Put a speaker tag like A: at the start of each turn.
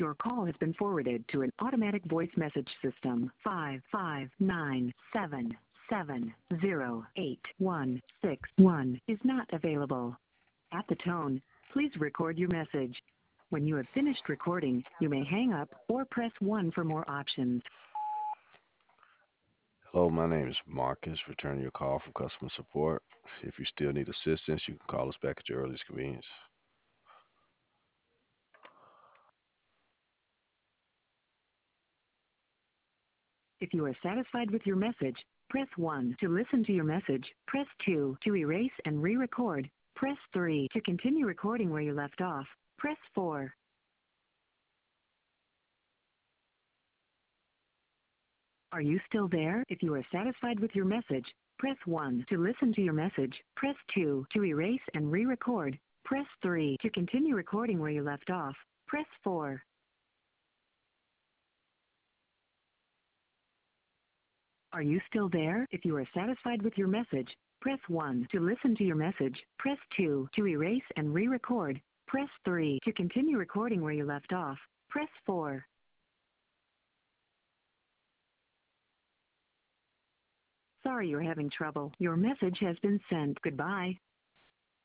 A: Your call has been forwarded to an automatic voice message system. 55977086161 is not available. At the tone, please record your message. When you have finished recording, you may hang up or press 1 for more options.
B: Hello, my name is Marcus, returning your call from customer support. If you still need assistance, you can call us back at your earliest convenience.
A: If you are satisfied with your message, press 1 to listen to your message. Press 2 to erase and re-record. Press 3 to continue recording where you left off. Press 4. Are you still there? If you are satisfied with your message, press 1 to listen to your message. Press 2 to erase and re-record. Press 3 to continue recording where you left off. Press 4. Are you still there? If you are satisfied with your message, press 1 to listen to your message. Press 2 to erase and re-record. Press 3 to continue recording where you left off. Press 4. Sorry you're having trouble. Your message has been sent. Goodbye.